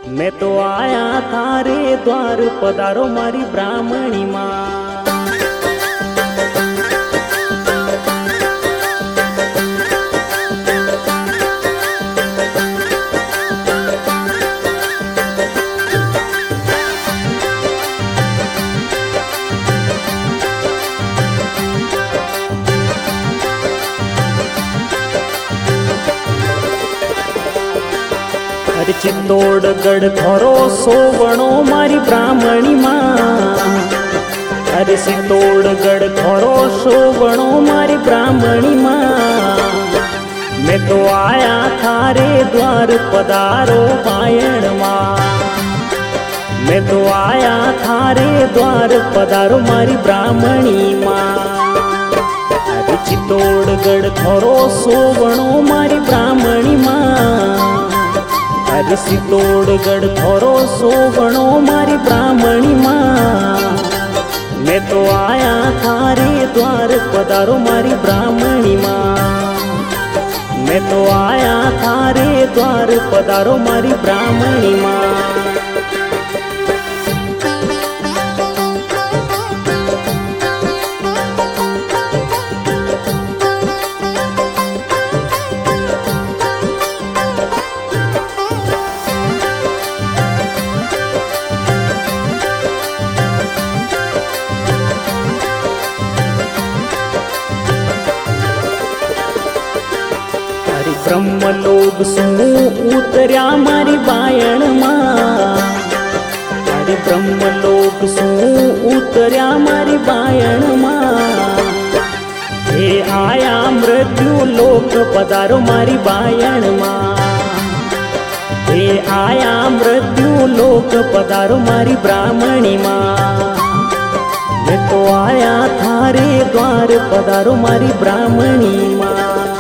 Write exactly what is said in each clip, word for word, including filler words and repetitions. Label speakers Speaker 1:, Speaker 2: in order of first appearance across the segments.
Speaker 1: मैं तो आया थारे द्वार पधारो मारी ब्राह्मणी माँ। अरे चित्तौड़गढ़ थोरो सोवणो मारी ब्राह्मणी माँ। अरे चित्तौड़गढ़ थोरो सोवणो मारी ब्राह्मणी माँ। मैं तो आया थारे द्वार पधारो पायण माँ। मैं तो आया थारे द्वार पधारो मारी ब्राह्मणी माँ। अरे चित्तौड़गढ़ थोरो सोवणो मारी ब्राह्मणी माँ। अरे चित्तौड़गढ़ थोरो सोवणो मारी ब्राह्मणी माँ। मैं तो आया थारे द्वार पधारो मारी ब्राह्मणी माँ। मैं तो आया थारे द्वार पधारो मारी ब्राह्मणी माँ। ब्रह्मलोक सू उतर्या मारी बायण माँ। अरे ब्रह्मलोक सू उतर्या मारी बायण माँ। हे आया मृत्यु लोक पधारो मारी बायण माँ। हे आया मृत्यु लोक पधारो मारी ब्राह्मणी माँ। मैं तो आया थारे द्वार पधारो मारी ब्राह्मणी माँ।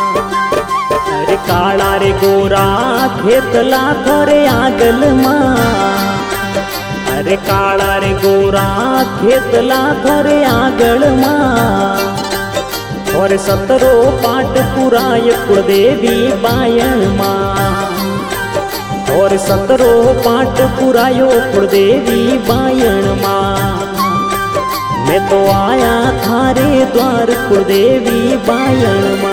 Speaker 1: काला रे गोरा खेतला थोरे आगल माँ। अरे काला रे गोरा खेतला थोरे आगल माँ। और सतरो पाट पुराय कुलदेवी बायण माँ। और सतरो पाट पुरायो कुलदेवी बायण माँ। मैं तो आया थारे द्वार कुलदेवी बायण माँ।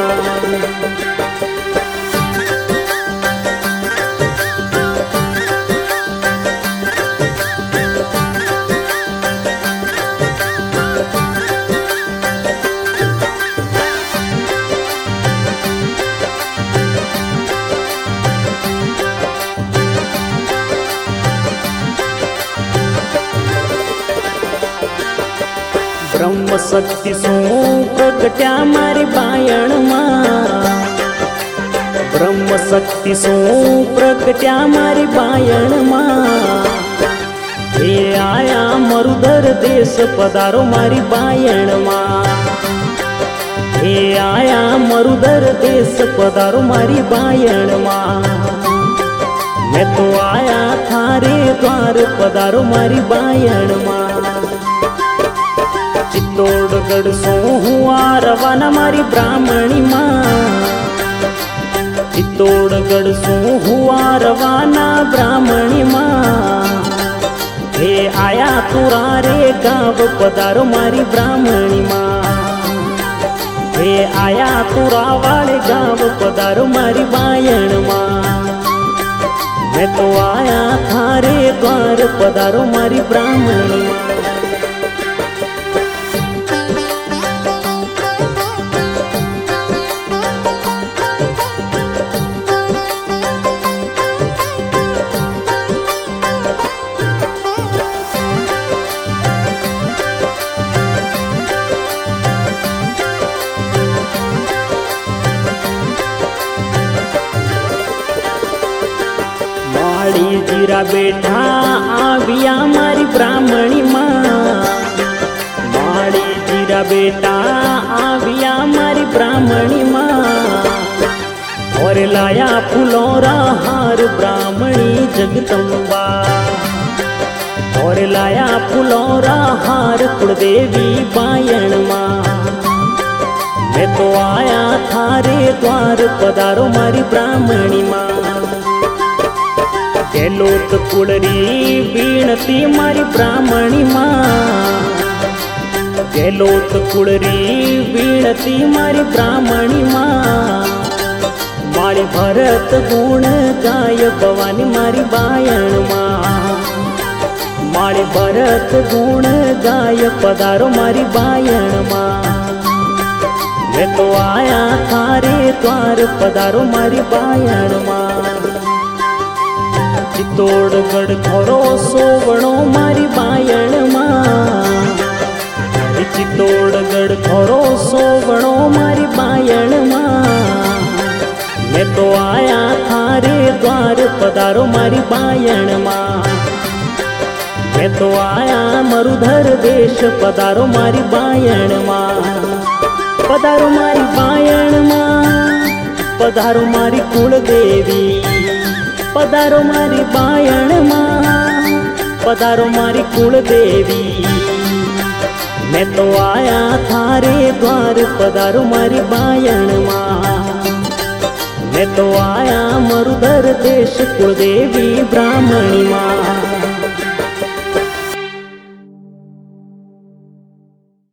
Speaker 1: ब्रह्म शक्ति सो प्रगट्या मारी बायण माँ। ब्रह्म शक्ति सो प्रगट्या मारी बायण माँ। हे आया मरुधर देश पधारो मारी बायण माँ। हे आया मरुधर देश पधारो मारी बायण माँ। मैं तो आया थारे द्वार पधारो मारी बायण माँ। चित्तौड़गढ़ सो हुआ रवाना मारी ब्राह्मणी माँ। चित्तौड़गढ़ सो हुआ रवाना ब्राह्मणी माँ। हे आया तुरारे गाँव पधारो मारी ब्राह्मणी माँ। हे आया तुरा वाले गाँव पधारो मारी बायण माँ। मैं तो आया थारे द्वार पधारो मारी ब्राह्मणी माँ। जीरा बेटा आविया मारी ब्राह्मणी माँ। माड़ी जीरा बेटा आविया मारी ब्राह्मणी माँ। और लाया फुलोरा हार ब्राह्मणी जगदम्बा। और लाया फुलोरा हार कुलदेवी बायण माँ। मैं तो आया थारे द्वार पधारो मारी ब्राह्मणी माँ। गेलोत कुळरी बीणती मारी ब्राह्मणी माँ गेलोत कुळरी बीणती मारी ब्राह्मणी माँ मारी भरत गुण गाय भवानी मारी बायण माँ मारी भरत गुण गाय पधारो मारी बायण माँ मैं तो आया थारे द्वार पधारो मारी बायण माँ चित्तौड़गढ़ थोरो सोवणो मारी बायण माँ चित्तौड़गढ़ थोरो सोवणो मारी बायण माँ मैं तो आया थारे द्वार पधारो मारी बायण माँ मैं तो आया मरुधर देश पधारो मारी बायण माँ पधारो मारी बायण माँ पधारो मारी कुलदेवी पधारो मारी बायण माँ पधारो मारी कुलदेवी मैं तो आया थारे द्वार पधारो मारी बायण माँ मैं तो आया मरुधर देश कुलदेवी ब्राह्मणी।